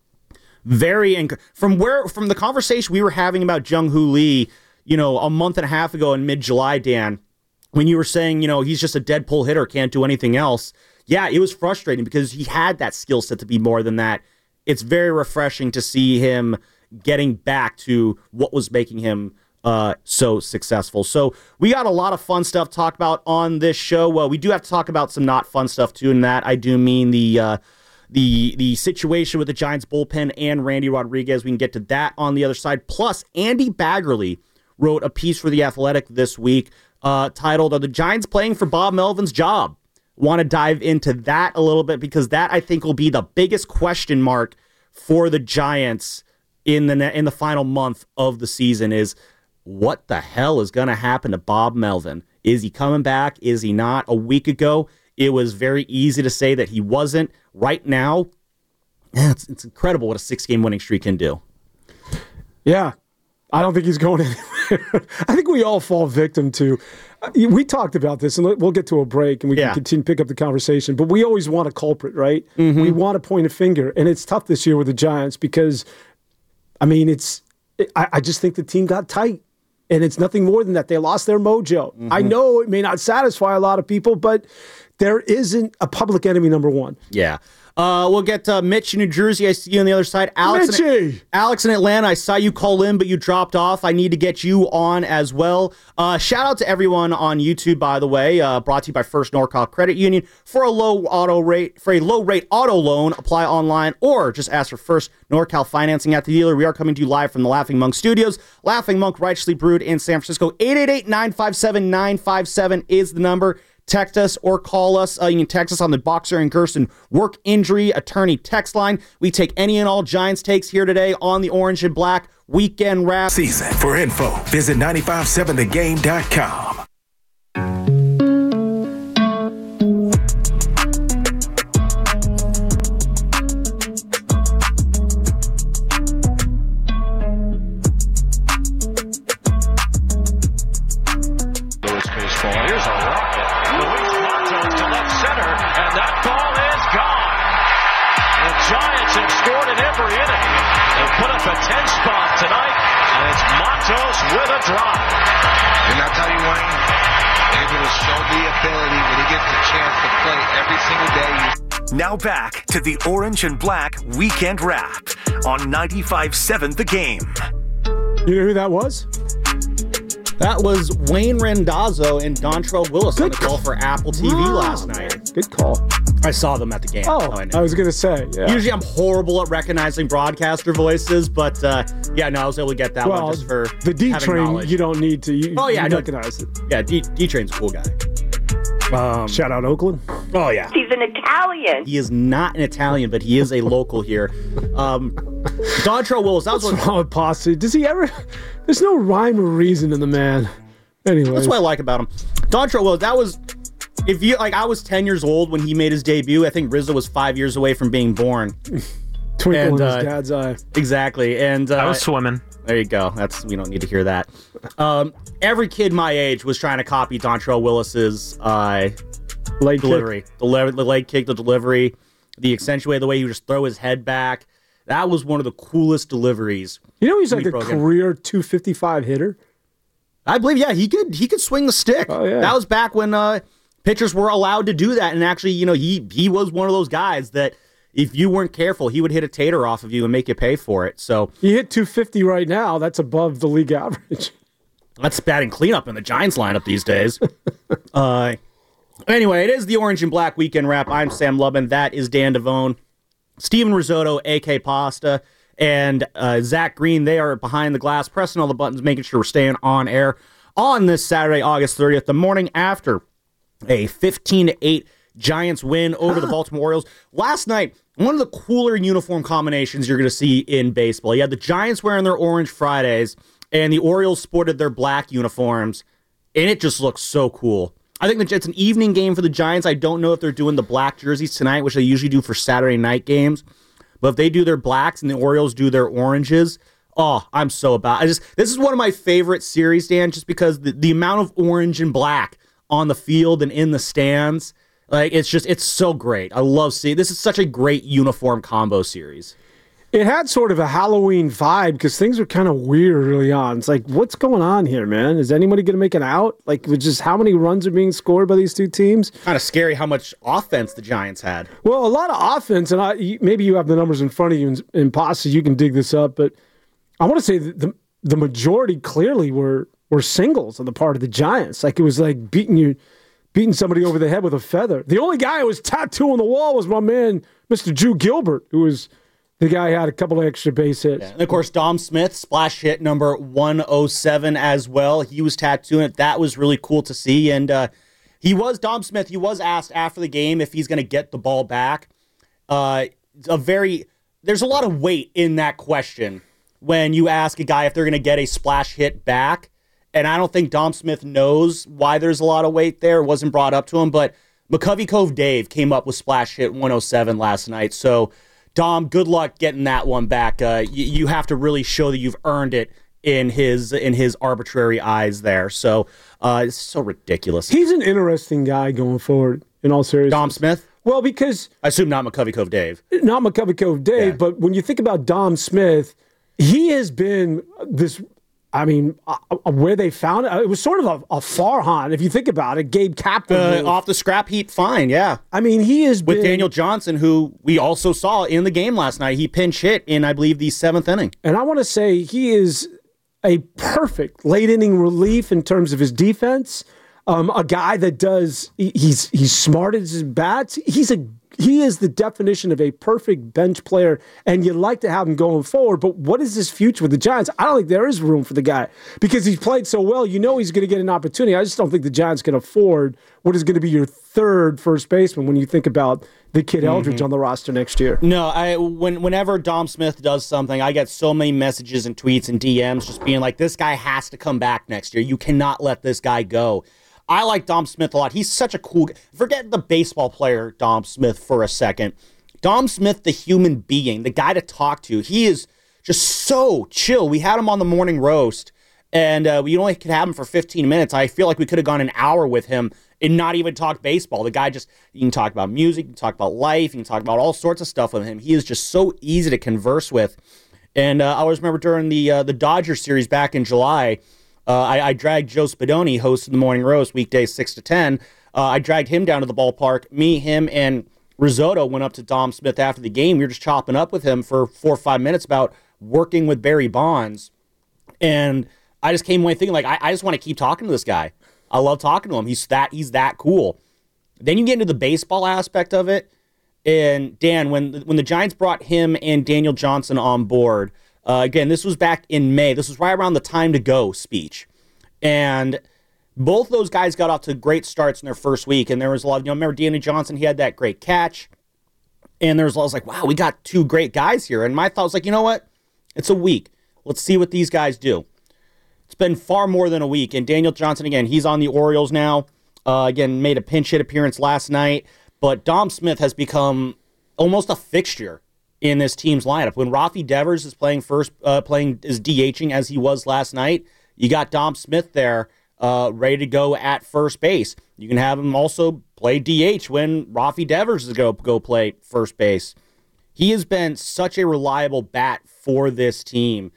from the conversation we were having about Jung-Hoo Lee, a month and a half ago in mid-July, Dan, when you were saying, he's just a dead pull hitter, can't do anything else. Yeah, it was frustrating because he had that skill set to be more than that. It's very refreshing to see him getting back to what was making him so successful. So we got a lot of fun stuff to talk about on this show. Well, we do have to talk about some not fun stuff too, and that I do mean the situation with the Giants bullpen and Randy Rodriguez. We can get to that on the other side. Plus, Andy Baggerly wrote a piece for The Athletic this week titled, "Are the Giants playing for Bob Melvin's job?" Want to dive into that a little bit because that, I think, will be the biggest question mark for the Giants in the final month of the season is what the hell is going to happen to Bob Melvin? Is he coming back? Is he not? A week ago, it was very easy to say that he wasn't. Right now, it's incredible what a 6-game winning streak can do. Yeah, I don't think he's going anywhere. I think we all fall victim to. We talked about this, and we'll get to a break, and we can continue to pick up the conversation. But we always want a culprit, right? Mm-hmm. We want to point a finger, and it's tough this year with the Giants because, I just think the team got tight. And it's nothing more than that. They lost their mojo. Mm-hmm. I know it may not satisfy a lot of people, but there isn't a public enemy number one. Yeah. We'll get Mitch in New Jersey. I see you on the other side. Alex in Atlanta. I saw you call in, but you dropped off. I need to get you on as well. Shout out to everyone on YouTube, by the way. Brought to you by First NorCal Credit Union. For a low rate auto loan, apply online or just ask for First NorCal financing at the dealer. We are coming to you live from the Laughing Monk Studios. Laughing Monk, righteously brewed in San Francisco. 888-957-957 is the number. Text us or call us. You can text us on the Boxer and Gerson work injury attorney text line. We take any and all Giants takes here today on the Orange and Black Weekend Wrap. Season. For info, visit 957thegame.com. With a drive. And I'll tell you, Wayne, able to show the ability when he gets the chance to play every single day. Now back to the Orange and Black Weekend Wrap on 95.7 The Game. You know who that was? That was Wayne Randazzo and Dontrell Willis on the call for Apple TV last night. Good call. I saw them at the game. Oh, I was going to say. Yeah. Usually I'm horrible at recognizing broadcaster voices, but I was able to get that one just for the D-Train, you don't need to. You recognize it. Yeah, D-Train's a cool guy. Shout out Oakland. Oh, yeah. He's an Italian. He is not an Italian, but he is a local here. Dontrelle Willis. That was What's wrong with Pasta? Does he ever... There's no rhyme or reason in the man. Anyway. That's what I like about him. Dontrelle Willis, that was... If you I was 10 years old when he made his debut. I think Rizzo was 5 years away from being born. Twinkle in his dad's eye. Exactly. And I was swimming. There you go. We don't need to hear that. Every kid my age was trying to copy Dontrelle Willis's leg delivery. Kick. The leg kick, the delivery, the accentuate, the way he would just throw his head back. That was one of the coolest deliveries. You know he's like a career 255 hitter? I believe, yeah, he could swing the stick. Oh, yeah. That was back when pitchers were allowed to do that. And actually, he was one of those guys that if you weren't careful, he would hit a tater off of you and make you pay for it. So he hit 250 right now. That's above the league average. That's batting cleanup in the Giants lineup these days. Anyway, it is the Orange and Black Weekend Wrap. I'm Sam Lubin. That is Dan Devone. Steven Risotto, A.K. Pasta, and Zach Green. They are behind the glass, pressing all the buttons, making sure we're staying on air on this Saturday, August 30th, the morning after a 15-8 Giants win over the Baltimore Orioles. Last night, one of the cooler uniform combinations you're going to see in baseball. You had the Giants wearing their orange Fridays, and the Orioles sported their black uniforms, and it just looks so cool. I think it's an evening game for the Giants. I don't know if they're doing the black jerseys tonight, which they usually do for Saturday night games. But if they do their blacks and the Orioles do their oranges, I'm so about. This is one of my favorite series, Dan, just because the amount of orange and black on the field and in the stands, it's so great. I love seeing this. Is such a great uniform combo series. It had sort of a Halloween vibe because things were kind of weird early on. It's like, what's going on here, man? Is anybody going to make an out? With just how many runs are being scored by these two teams? Kind of scary how much offense the Giants had. Well, a lot of offense, and maybe you have the numbers in front of you in Pasta, you can dig this up, but I want to say that the majority clearly were singles on the part of the Giants. It was like beating somebody over the head with a feather. The only guy who was tattooed on the wall was my man, Mr. Drew Gilbert, who was... The guy had a couple of extra base hits. Yeah. And, of course, Dom Smith, splash hit number 107 as well. He was tattooing it. That was really cool to see. And Dom Smith, he was asked after the game if he's going to get the ball back. There's a lot of weight in that question when you ask a guy if they're going to get a splash hit back. And I don't think Dom Smith knows why there's a lot of weight there. It wasn't brought up to him. But McCovey Cove Dave came up with splash hit 107 last night. So... Dom, good luck getting that one back. You have to really show that you've earned it in his arbitrary eyes there. So it's so ridiculous. He's an interesting guy going forward, in all seriousness. Dom Smith? Well, because... I assume not McCovey Cove Dave. Not McCovey Cove Dave, but when you think about Dom Smith, he has been this... where they found it, it was sort of a Farhan, if you think about it. Gabe Kapler. Off the scrap heap, fine, yeah. He is with Daniel Johnson, who we also saw in the game last night. He pinch hit in, I believe, the 7th inning. And I want to say he is a perfect late-inning relief in terms of his defense. A guy that he's smart as his bats. He is the definition of a perfect bench player, and you'd like to have him going forward, but what is his future with the Giants? I don't think there is room for the guy because he's played so well. He's going to get an opportunity. I just don't think the Giants can afford what is going to be your third first baseman when you think about the kid Eldridge on the roster next year. No, whenever Dom Smith does something, I get so many messages and tweets and DMs just being like, this guy has to come back next year. You cannot let this guy go. I like Dom Smith a lot. He's such a cool guy. Forget the baseball player, Dom Smith, for a second. Dom Smith, the human being, the guy to talk to, he is just so chill. We had him on the morning roast, and we only could have him for 15 minutes. I feel like we could have gone an hour with him and not even talk baseball. The guy you can talk about music, you can talk about life, you can talk about all sorts of stuff with him. He is just so easy to converse with. And I always remember during the Dodger series back in July, I dragged Joe Spadoni, host of the Morning Roast, weekdays 6 to 10. I dragged him down to the ballpark. Me, him, and Risotto went up to Dom Smith after the game. We were just chopping up with him for 4 or 5 minutes about working with Barry Bonds. And I just came away thinking, I just want to keep talking to this guy. I love talking to him. He's that cool. Then you get into the baseball aspect of it. And Dan, when the Giants brought him and Daniel Johnson on board, again, this was back in May. This was right around the time to go speech. And Both those guys got off to great starts in their first week, and there was a lot of, remember Danny Johnson, he had that great catch, and I was like, wow, we got two great guys here, and my thought was like, you know what? It's a week. Let's see what these guys do. It's been far more than a week, and Daniel Johnson, again, he's on the Orioles now, again, made a pinch hit appearance last night, but Dom Smith has become almost a fixture in this team's lineup. When Rafi Devers is playing DHing as he was last night, you got Dom Smith there, ready to go at first base. You can have him also play DH when Rafi Devers is going to go play first base. He has been such a reliable bat for this team.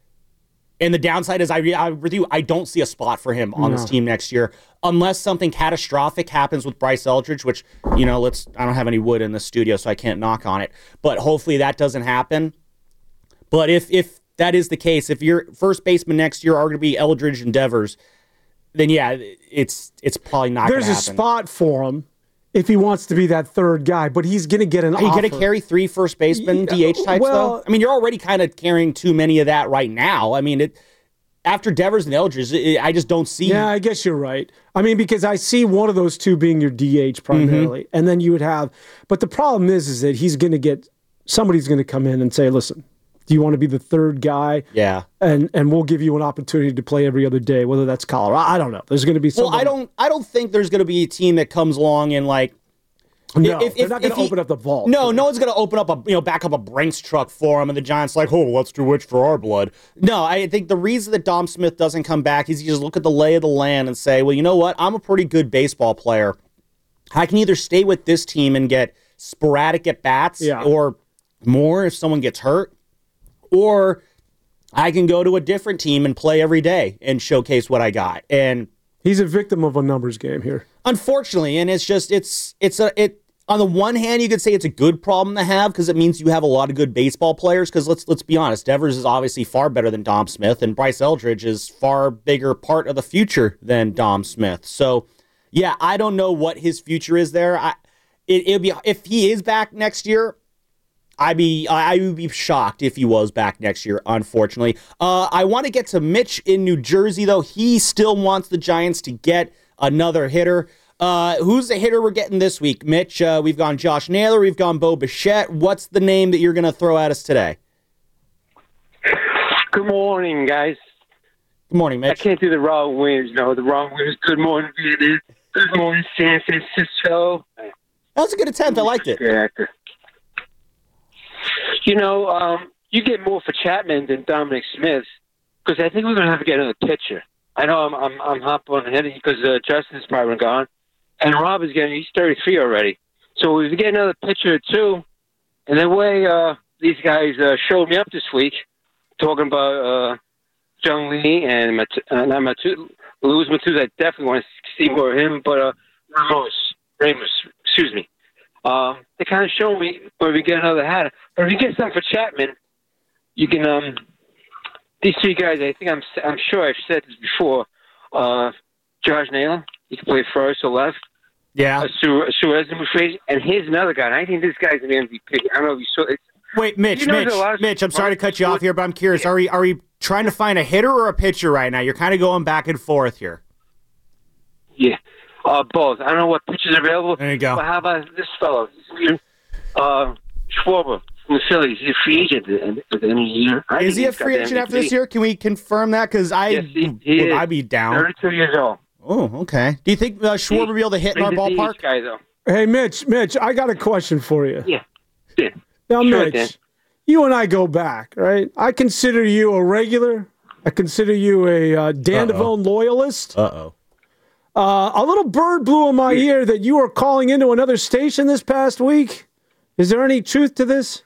And the downside is, I don't see a spot for him on this team next year unless something catastrophic happens with Bryce Eldridge, which, I don't have any wood in the studio, so I can't knock on it. But hopefully that doesn't happen. But if that is the case, if your first baseman next year are going to be Eldridge and Devers, then yeah, it's probably not going to happen. There's a spot for him if he wants to be that third guy, but he's going to get an offer. Are you going to carry 3 first baseman DH types, though? I mean, you're already kind of carrying too many of that right now. I mean, after Devers and Eldridge, I just don't see... Yeah, I guess you're right. I mean, because I see one of those two being your DH primarily, and then you would have... But the problem is that he's going to get... Somebody's going to come in and say, listen, do you want to be the third guy? Yeah. And we'll give you an opportunity to play every other day, whether that's Colorado. I don't know. There's going to be somebody... Well, I don't think there's going to be a team that comes along and like... No, they're not going to open up the vault. No one's going to open up back up a Brinks truck for him, and the Giants like, let's do witch for our blood. No, I think the reason that Dom Smith doesn't come back is you just look at the lay of the land and say, well, you know what? I'm a pretty good baseball player. I can either stay with this team and get sporadic at-bats or more if someone gets hurt, or I can go to a different team and play every day and showcase what I got. And he's a victim of a numbers game here. Unfortunately, and it's just on the one hand, you could say it's a good problem to have because it means you have a lot of good baseball players. Because let's be honest, Devers is obviously far better than Dom Smith, and Bryce Eldridge is far bigger part of the future than Dom Smith. So, yeah, I don't know what his future is there. It'll be if he is back next year. I would be shocked if he was back next year. Unfortunately, I want to get to Mitch in New Jersey though. He still wants the Giants to get another hitter. Who's the hitter we're getting this week, Mitch? We've gone Josh Naylor. We've gone Bo Bichette. What's the name that you're going to throw at us today? Good morning, guys. Good morning, Mitch. I can't do the wrong winners. No, the wrong winners. Good morning, Vietnam. Good morning, San Francisco. That was a good attempt. I liked it. You get more for Chapman than Dominic Smith because I think we're going to have to get another pitcher. I know I'm hopping on ahead because Justin's probably gone. And Rob he's 33 already. So if we get another pitcher or two, and the way these guys showed me up this week, talking about Jung Lee and Luis Matuz, I definitely want to see more of him. But Ramos, excuse me. They kind of show me where we get another hat. But if you get something for Chapman, you can these 3 guys. I think I'm sure I've said this before. Josh Naylor, he can play first or left. Yeah. Suarez and here's another guy. And I think this guy's an MVP. I don't know if you saw it. Wait, Mitch, I'm sorry to cut you off here, but I'm curious. Are we trying to find a hitter or a pitcher right now? You're kind of going back and forth here. Yeah, both. I don't know what pitchers are available. There you go. But how about this fellow? Schwarber from the Phillies. He's a free agent at the end of the year. Is he a free agent after this year? Can we confirm that? Because I'd be down. 32 years old. Oh, okay. Do you think Schwarber will be able to hit in our ballpark? Guy, though. Hey, Mitch, I got a question for you. Yeah. Now, Sure, Mitch, Dan. you and I go back, right? I consider you a regular. I consider you a Dan Devone loyalist. Uh-oh. A little bird blew in my ear that you were calling into another station this past week. Is there any truth to this?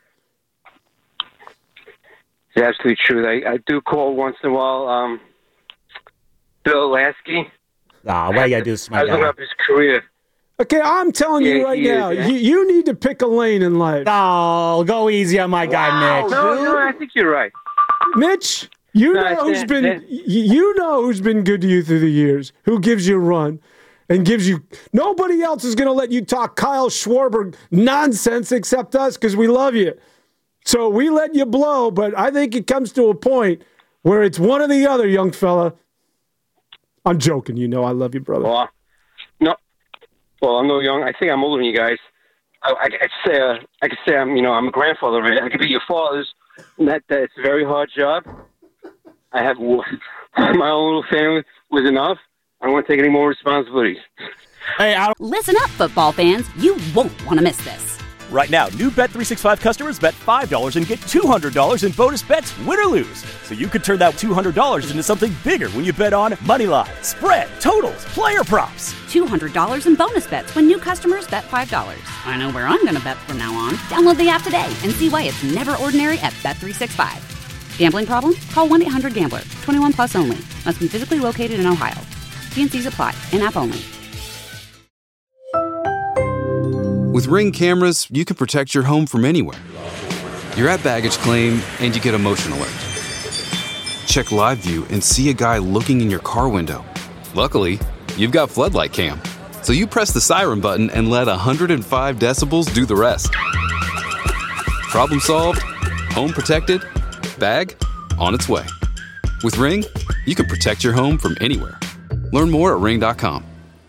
It's absolutely true. I do call once in a while Bill Lasky. Why you got to do this to my I look guy? up his career. Okay, I'm telling you right now, you need to pick a lane in life. Oh, go easy on my guy, Mitch. No, I think you're right. Mitch, you know who's been good to you through the years, who gives you a run and gives you... Nobody else is going to let you talk Kyle Schwarber nonsense except us because we love you. So we let you blow, but I think it comes to a point where it's one or the other, young fella. I'm joking. You know I love you, brother. Well, no. Well, I'm no young. I think I'm older than you guys. I could say I'm a grandfather already. I could be your fathers. And that's a very hard job. I have my own little family was enough. I don't want to take any more responsibilities. Hey, listen up, football fans. You won't want to miss this. Right now, new Bet365 customers bet $5 and get $200 in bonus bets, win or lose. So you could turn that $200 into something bigger when you bet on moneyline, spread, totals, player props. $200 in bonus bets when new customers bet $5. I know where I'm going to bet from now on. Download the app today and see why it's never ordinary at Bet365. Gambling problem? Call 1-800-GAMBLER. 21 plus only. Must be physically located in Ohio. T&Cs apply. In-app only. With Ring cameras, you can protect your home from anywhere. You're at baggage claim and you get a motion alert. Check live view and see a guy looking in your car window. Luckily, you've got floodlight cam. So you press the siren button and let 105 decibels do the rest. Problem solved, home protected, bag on its way. With Ring, you can protect your home from anywhere. Learn more at ring.com.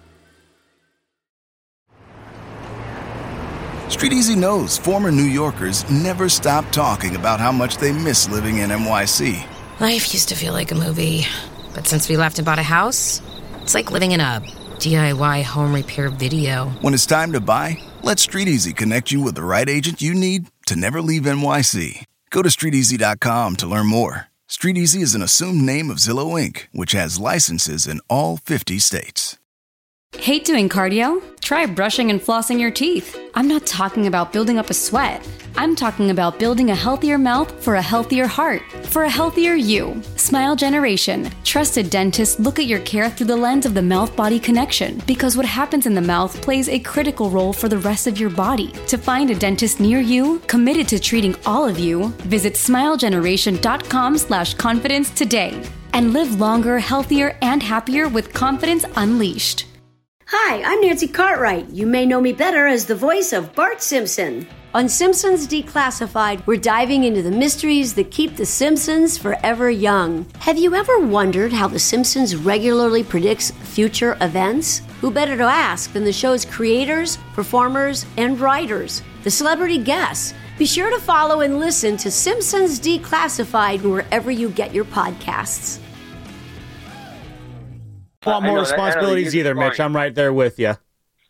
Street Easy knows former New Yorkers never stop talking about how much they miss living in NYC. Life used to feel like a movie, but since we left and bought a house, it's like living in a DIY home repair video. When it's time to buy, let Street Easy connect you with the right agent you need to never leave NYC. Go to StreetEasy.com to learn more. Street Easy is an assumed name of Zillow Inc., which has licenses in all 50 states. Hate doing cardio? Try brushing and flossing your teeth. I'm not talking about building up a sweat. I'm talking about building a healthier mouth for a healthier heart, for a healthier you. Smile Generation. Trusted dentists look at your care through the lens of the mouth-body connection, because what happens in the mouth plays a critical role for the rest of your body. To find a dentist near you, committed to treating all of you, visit smilegeneration.com/confidence today. And live longer, healthier, and happier with confidence unleashed. Hi, I'm Nancy Cartwright. You may know me better as the voice of Bart Simpson. On Simpsons Declassified, we're diving into the mysteries that keep the Simpsons forever young. Have you ever wondered how the Simpsons regularly predicts future events? Who better to ask than the show's creators, performers, and writers, the celebrity guests? Be sure to follow and listen to Simpsons Declassified wherever you get your podcasts. Want more responsibilities either, Mitch. I'm right there with you.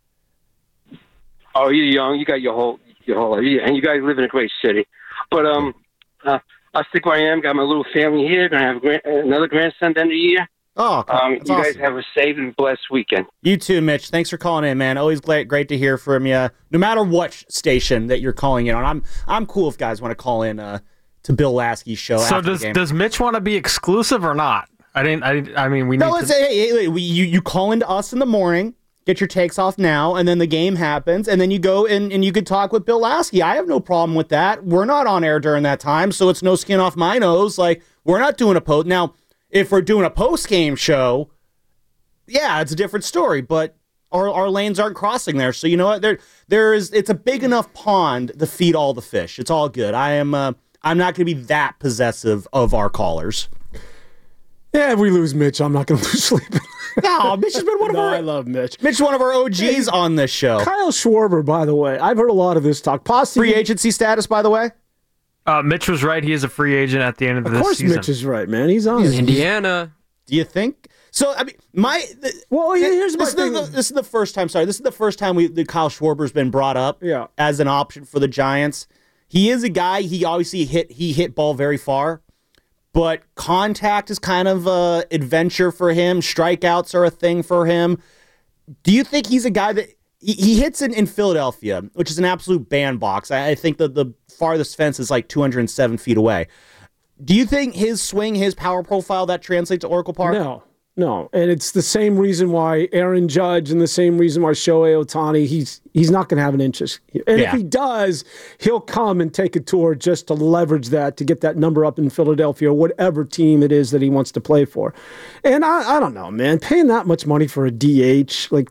Oh, you're young. You got your whole, and you guys live in a great city. But I'll stick where I am. Got my little family here. Gonna have another grandson at the end of the year. Oh, you guys have a safe and blessed weekend. You too, Mitch. Thanks for calling in, man. Always great to hear from you. No matter what station that you're calling in on, I'm cool if guys want to call in to Bill Lasky's show. So does Mitch want to be exclusive or not? I mean, we need to... Hey, you call into us in the morning, get your takes off now, and then the game happens, and then you go and you could talk with Bill Lasky. I have no problem with that. We're not on air during that time, so it's no skin off my nose. Like, we're not doing a post. Now, if we're doing a post-game show, yeah, it's a different story, but our lanes aren't crossing there. So you know what? It's a big enough pond to feed all the fish. It's all good. I'm not going to be that possessive of our callers. Yeah, if we lose Mitch, I'm not going to lose sleep. No, Mitch has been one of our... I love Mitch. Mitch is one of our OGs on this show. Kyle Schwarber, by the way. I've heard a lot of this talk. Free agency status, by the way? Mitch was right. He is a free agent at the end of this season. Of course Mitch is right, man. He's on it. Indiana. Do you think? So, I mean, here's my thing. This is the first time, sorry. This is the first time that Kyle Schwarber's been brought up as an option for the Giants. He is a guy, he obviously hit ball very far. But contact is kind of an adventure for him. Strikeouts are a thing for him. Do you think he's a guy that he hits in Philadelphia, which is an absolute bandbox? I think that the farthest fence is like 207 feet away. Do you think his swing, his power profile, that translates to Oracle Park? No. And it's the same reason why Aaron Judge and the same reason why Shohei Ohtani, he's not going to have an interest. And if he does, he'll come and take a tour just to leverage that, to get that number up in Philadelphia or whatever team it is that he wants to play for. And I don't know, man, paying that much money for a DH, like,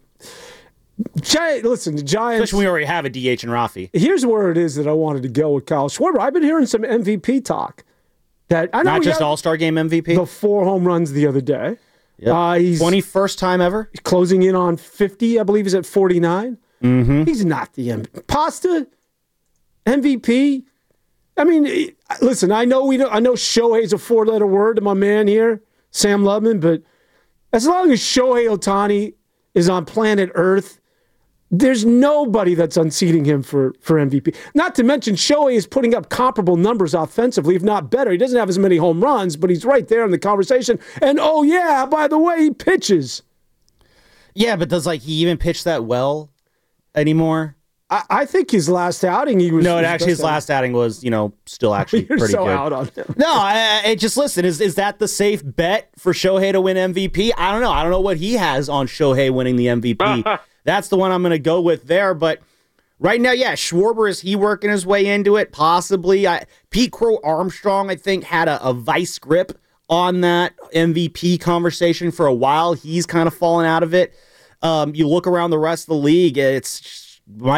listen, the Giants... Especially when we already have a DH in Rafi. Here's where it is that I wanted to go with Kyle Schwarber. I've been hearing some MVP talk. That I know not just All-Star Game MVP? The 4 home runs the other day. Yep. He's 21st time ever. He's closing in on 50. I believe he's at 49. Mm-hmm. He's not the MVP. Pasta, MVP. I mean, listen, I know Shohei's a 4-letter word to my man here, Sam Lubman, but as long as Shohei Ohtani is on planet Earth, there's nobody that's unseating him for MVP. Not to mention, Shohei is putting up comparable numbers offensively, if not better. He doesn't have as many home runs, but he's right there in the conversation. And, oh, yeah, by the way, he pitches. Yeah, but does he even pitch that well anymore? I think his last outing, he was... No, his last outing was, still actually You're pretty so good. out on him. No, just listen, is that the safe bet for Shohei to win MVP? I don't know. I don't know what he has on Shohei winning the MVP. That's the one I'm going to go with there, but right now, yeah, Schwarber, is he working his way into it? Possibly. Pete Crow Armstrong, I think, had a vice grip on that MVP conversation for a while. He's kind of fallen out of it. You look around the rest of the league, is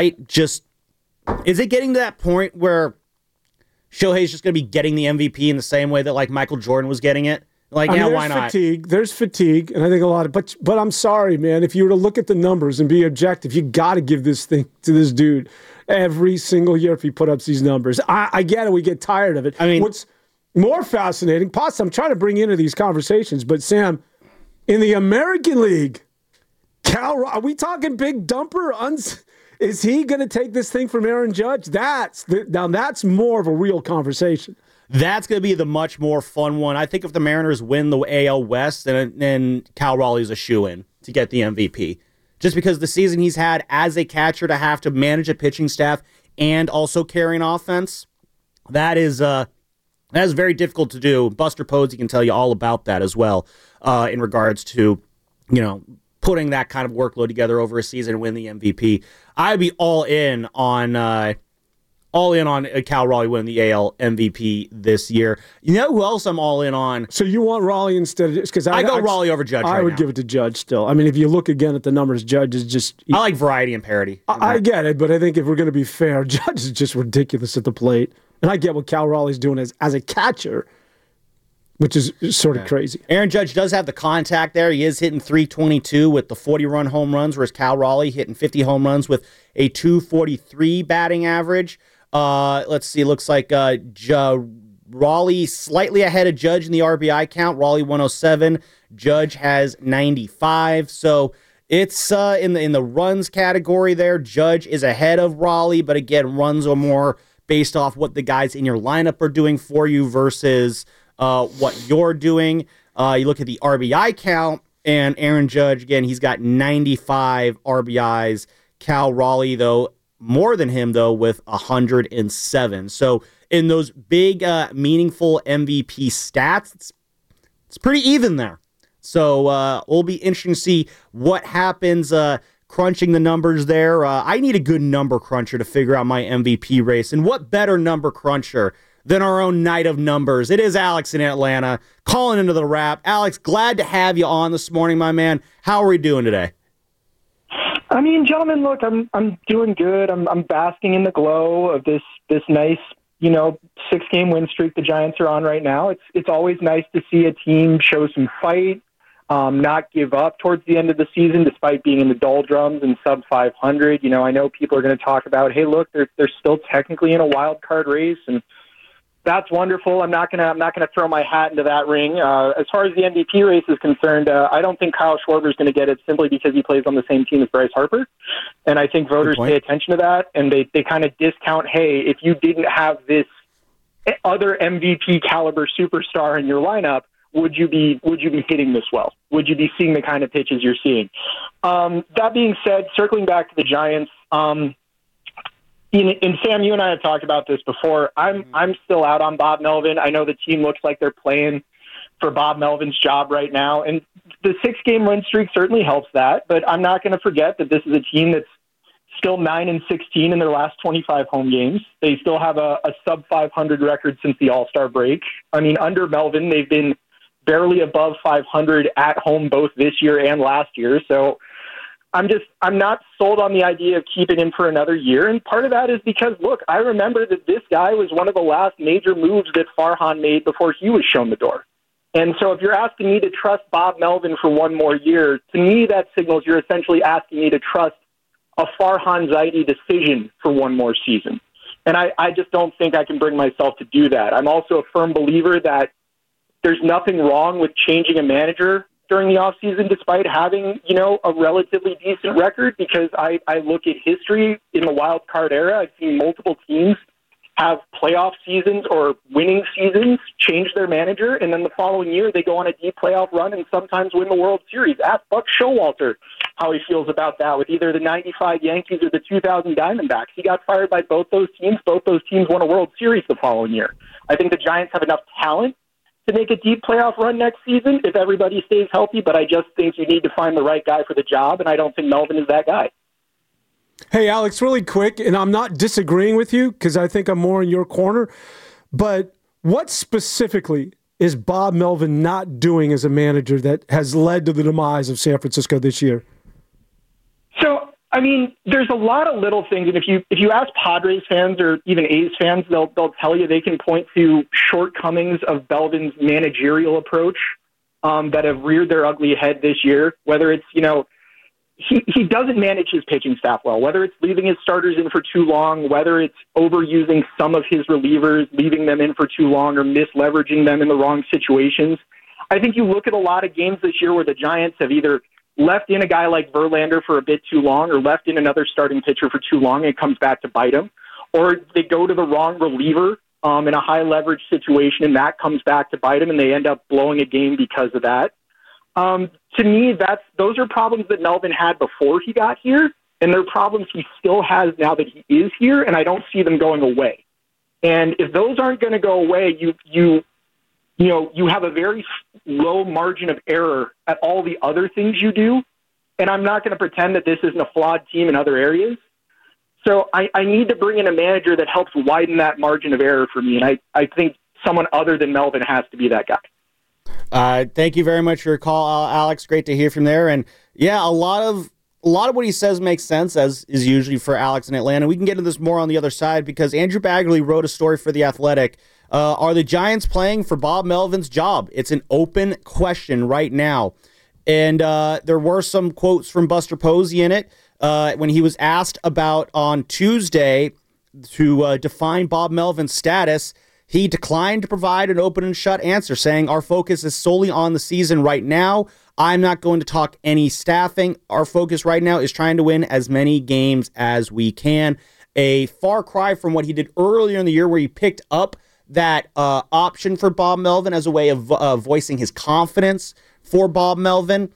it getting to that point where Shohei's just going to be getting the MVP in the same way that Michael Jordan was getting it? Why not? There's fatigue, and I think a lot of, but I'm sorry, man. If you were to look at the numbers and be objective, you got to give this thing to this dude every single year if he put up these numbers. I get it. We get tired of it. I mean, what's more fascinating, Pasta, I'm trying to bring you into these conversations, but Sam, in the American League, are we talking big dumper? Is he going to take this thing from Aaron Judge? That's more of a real conversation. That's going to be the much more fun one. I think if the Mariners win the AL West, then Cal Raleigh's a shoo-in to get the MVP. Just because the season he's had as a catcher to have to manage a pitching staff and also carry an offense, that is very difficult to do. Buster Posey can tell you all about that as well in regards to, putting that kind of workload together over a season and win the MVP. I'd be all in on Cal Raleigh winning the AL MVP this year. You know who else I'm all in on? So you want Raleigh instead of... because I go Raleigh over Judge I would give it to Judge still. I mean, if you look again at the numbers, Judge is just... I like variety and parity. I get it, but I think if we're going to be fair, Judge is just ridiculous at the plate. And I get what Cal Raleigh's doing as a catcher, which is sort of crazy. Aaron Judge does have the contact there. He is hitting .322 with the 40-run home runs, whereas Cal Raleigh hitting 50 home runs with a .243 batting average. Let's see. Looks like Raleigh slightly ahead of Judge in the RBI count. Raleigh 107. Judge has 95. So it's in the runs category there. Judge is ahead of Raleigh, but again, runs are more based off what the guys in your lineup are doing for you versus what you're doing. You look at the RBI count, and Aaron Judge, again, he's got 95 RBIs. Cal Raleigh, though, more than him, though, with 107. So in those big, meaningful MVP stats, it's pretty even there. So it'll be interesting to see what happens crunching the numbers there. I need a good number cruncher to figure out my MVP race. And what better number cruncher than our own Knight of Numbers? It is Alex in Atlanta calling into the wrap. Alex, glad to have you on this morning, my man. How are we doing today? I mean, gentlemen, look, I'm doing good. I'm basking in the glow of this nice, 6-game win streak the Giants are on right now. It's always nice to see a team show some fight, not give up towards the end of the season, despite being in the doldrums and sub 500. I know people are going to talk about, hey, look, they're still technically in a wild card race, and that's wonderful. I'm not gonna throw my hat into that ring. As far as the MVP race is concerned, I don't think Kyle Schwarber is going to get it simply because he plays on the same team as Bryce Harper, and I think voters pay attention to that, and they kind of discount, hey, if you didn't have this other MVP caliber superstar in your lineup, would you be hitting this well? Would you be seeing the kind of pitches you're seeing? That being said, circling back to the Giants. And Sam, you and I have talked about this before. I'm still out on Bob Melvin. I know the team looks like they're playing for Bob Melvin's job right now, and the 6-game win streak certainly helps that. But I'm not going to forget that this is a team that's still 9-16 in their last 25 home games. They still have a sub 500 record since the All-Star break. I mean, under Melvin, they've been barely above 500 at home both this year and last year. So I'm not sold on the idea of keeping him for another year. And part of that is because, look, I remember that this guy was one of the last major moves that Farhan made before he was shown the door. And so if you're asking me to trust Bob Melvin for one more year, to me that signals you're essentially asking me to trust a Farhan Zaidi decision for one more season. And I just don't think I can bring myself to do that. I'm also a firm believer that there's nothing wrong with changing a manager during the offseason despite having, a relatively decent record, because I look at history in the wild card era. I've seen multiple teams have playoff seasons or winning seasons, change their manager, and then the following year they go on a deep playoff run and sometimes win the World Series. Ask Buck Showalter how he feels about that with either the 95 Yankees or the 2000 Diamondbacks. He got fired by both those teams. Both those teams won a World Series the following year. I think the Giants have enough talent to make a deep playoff run next season if everybody stays healthy, but I just think you need to find the right guy for the job, and I don't think Melvin is that guy. Hey, Alex, really quick, and I'm not disagreeing with you because I think I'm more in your corner, but what specifically is Bob Melvin not doing as a manager that has led to the demise of San Francisco this year? So, there's a lot of little things, and if you ask Padres fans or even A's fans, they'll tell you they can point to shortcomings of Melvin's managerial approach that have reared their ugly head this year, whether it's, He doesn't manage his pitching staff well, whether it's leaving his starters in for too long, whether it's overusing some of his relievers, leaving them in for too long, or misleveraging them in the wrong situations. I think you look at a lot of games this year where the Giants have either left in a guy like Verlander for a bit too long or left in another starting pitcher for too long and it comes back to bite them, or they go to the wrong reliever in a high-leverage situation and that comes back to bite them and they end up blowing a game because of that. To me, those are problems that Melvin had before he got here, and they're problems he still has now that he is here, and I don't see them going away. And if those aren't going to go away, you have a very low margin of error at all the other things you do. And I'm not going to pretend that this isn't a flawed team in other areas. So I need to bring in a manager that helps widen that margin of error for me, and I think someone other than Melvin has to be that guy. Thank you very much for your call, Alex. Great to hear from there. And yeah, a lot of what he says makes sense, as is usually for Alex in Atlanta. We can get into this more on the other side because Andrew Baggerly wrote a story for The Athletic. Are the Giants playing for Bob Melvin's job? It's an open question right now. And there were some quotes from Buster Posey in it when he was asked about on Tuesday to define Bob Melvin's status. He declined to provide an open and shut answer, saying, "Our focus is solely on the season right now. I'm not going to talk any staffing. Our focus right now is trying to win as many games as we can." A far cry from what he did earlier in the year, where he picked up that option for Bob Melvin as a way of voicing his confidence for Bob Melvin.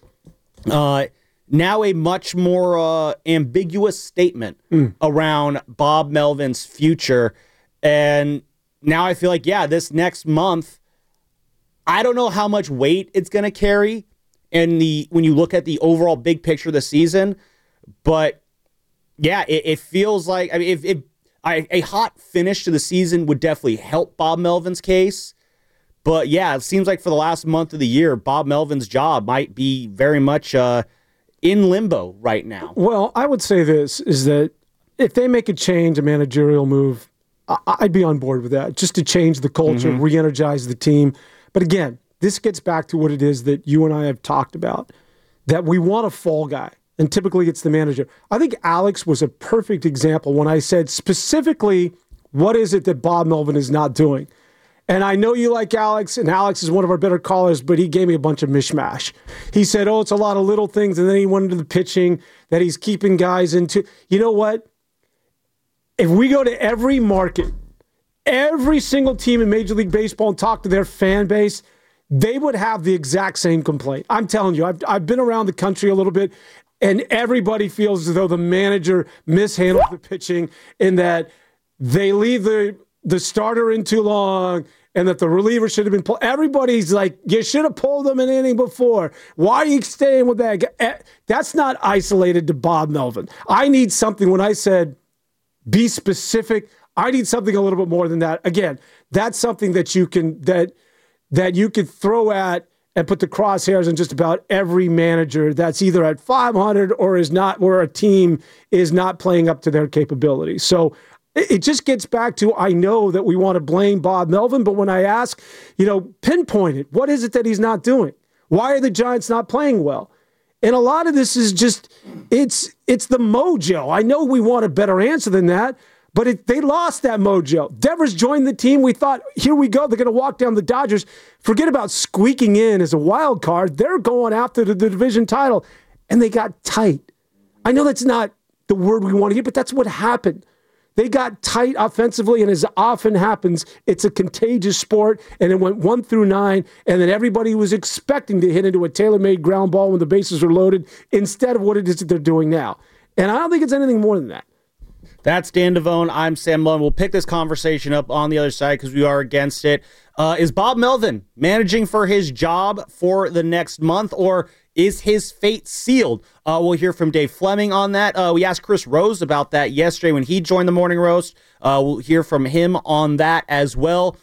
Now a much more ambiguous statement around Bob Melvin's future. And now I feel like, this next month, I don't know how much weight it's going to carry when you look at the overall big picture of the season. But it feels like, a hot finish to the season would definitely help Bob Melvin's case. But it seems like for the last month of the year, Bob Melvin's job might be very much in limbo right now. Well, I would say this, is that if they make a change, a managerial move, I'd be on board with that, just to change the culture, re-energize the team. But again, this gets back to what it is that you and I have talked about, that we want a fall guy, and typically it's the manager. I think Alex was a perfect example when I said specifically, what is it that Bob Melvin is not doing? And I know you like Alex, and Alex is one of our better callers, but he gave me a bunch of mishmash. He said, it's a lot of little things, and then he went into the pitching, that he's keeping guys into. You know what? If we go to every market, every single team in Major League Baseball and talk to their fan base, they would have the exact same complaint. I'm telling you, I've been around the country a little bit, and everybody feels as though the manager mishandled the pitching, in that they leave the starter in too long, and that the reliever should have been pulled. Everybody's like, you should have pulled them an inning before. Why are you staying with that guy? That's not isolated to Bob Melvin. I need something, when I said be specific, I need something a little bit more than that. Again, that's something that you can that you could throw at and put the crosshairs on just about every manager that's either at 500 or is not, where a team is not playing up to their capabilities. So It just gets back to, I know that we want to blame Bob Melvin, but when I ask, pinpoint it, what is it that he's not doing? Why are the Giants not playing well? And a lot of this is just, it's the mojo. I know we want a better answer than that, but they lost that mojo. Devers joined the team. We thought, here we go. They're going to walk down the Dodgers. Forget about squeaking in as a wild card. They're going after the division title, and they got tight. I know that's not the word we want to hear, but that's what happened. They got tight offensively, and as often happens, it's a contagious sport, and it went 1 through 9, and then everybody was expecting to hit into a tailor-made ground ball when the bases were loaded instead of what it is that they're doing now. And I don't think it's anything more than that. That's Dan Devone. I'm Sam Mullen. We'll pick this conversation up on the other side because we are against it. Is Bob Melvin managing for his job for the next month, or is his fate sealed? We'll hear from Dave Fleming on that. We asked Chris Rose about that yesterday when he joined the Morning Roast. We'll hear from him on that as well.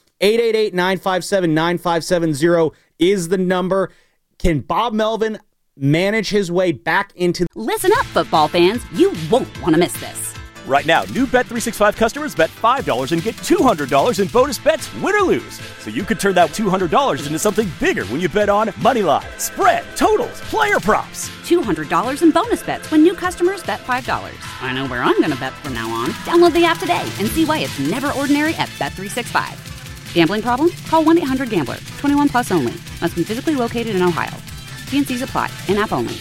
888-957-9570 is the number. Can Bob Melvin manage his way back into... Listen up, football fans. You won't want to miss this. Right now, new Bet365 customers bet $5 and get $200 in bonus bets, win or lose. So you could turn that $200 into something bigger when you bet on Moneyline, spread, totals, player props. $200 in bonus bets when new customers bet $5. I know where I'm going to bet from now on. Download the app today and see why it's never ordinary at Bet365. Gambling problem? Call 1-800-GAMBLER. 21 plus only. Must be physically located in Ohio. T&Cs apply. In-app only.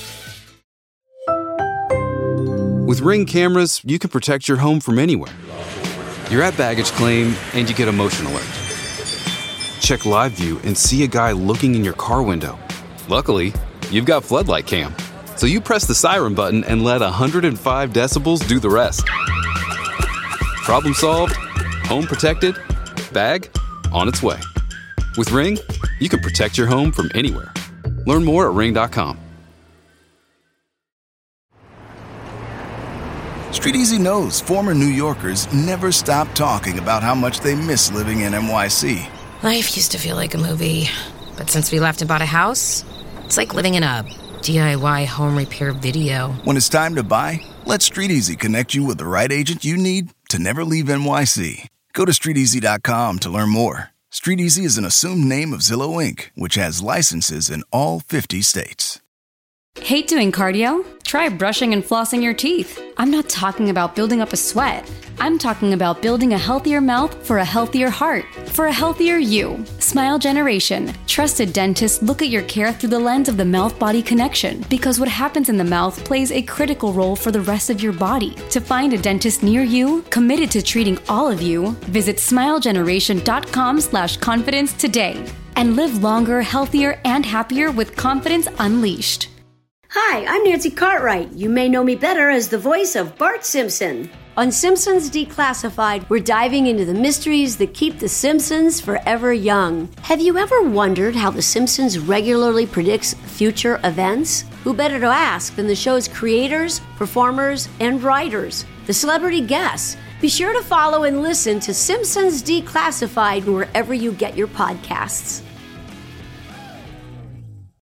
With Ring cameras, you can protect your home from anywhere. You're at baggage claim and you get a motion alert. Check live view and see a guy looking in your car window. Luckily, you've got floodlight cam. So you press the siren button and let 105 decibels do the rest. Problem solved, home protected, bag on its way. With Ring, you can protect your home from anywhere. Learn more at ring.com. Street Easy knows former New Yorkers never stop talking about how much they miss living in NYC. Life used to feel like a movie, but since we left and bought a house, it's like living in a DIY home repair video. When it's time to buy, let Street Easy connect you with the right agent you need to never leave NYC. Go to StreetEasy.com to learn more. Street Easy is an assumed name of Zillow Inc., which has licenses in all 50 states. Hate doing cardio? Try brushing and flossing your teeth. I'm not talking about building up a sweat. I'm talking about building a healthier mouth for a healthier heart, for a healthier you. Smile Generation. Trusted dentists look at your care through the lens of the mouth-body connection, because what happens in the mouth plays a critical role for the rest of your body. To find a dentist near you, committed to treating all of you, visit smilegeneration.com/confidence today and live longer, healthier, and happier with confidence unleashed. Hi, I'm Nancy Cartwright. You may know me better as the voice of Bart Simpson. On Simpsons Declassified, we're diving into the mysteries that keep the Simpsons forever young. Have you ever wondered how the Simpsons regularly predicts future events? Who better to ask than the show's creators, performers, and writers, the celebrity guests? Be sure to follow and listen to Simpsons Declassified wherever you get your podcasts.